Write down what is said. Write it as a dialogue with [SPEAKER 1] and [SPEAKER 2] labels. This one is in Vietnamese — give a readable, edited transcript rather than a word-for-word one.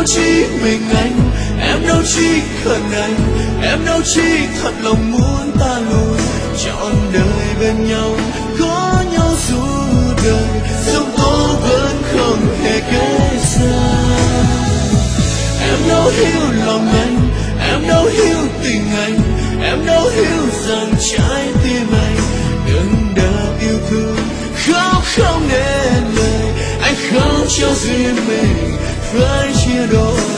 [SPEAKER 1] chỉ mình anh, em đâu chỉ cần anh, em đâu chỉ thật lòng muốn ta luôn trọn đời bên nhau, có nhau dù đời sông tố vẫn không thể cách xa. Em đâu hiểu lòng anh, em đâu hiểu tình anh, em đâu hiểu rằng trái tim anh đừng đợi yêu thương khóc không nên lời, anh không cho riêng mình phải chia đôi.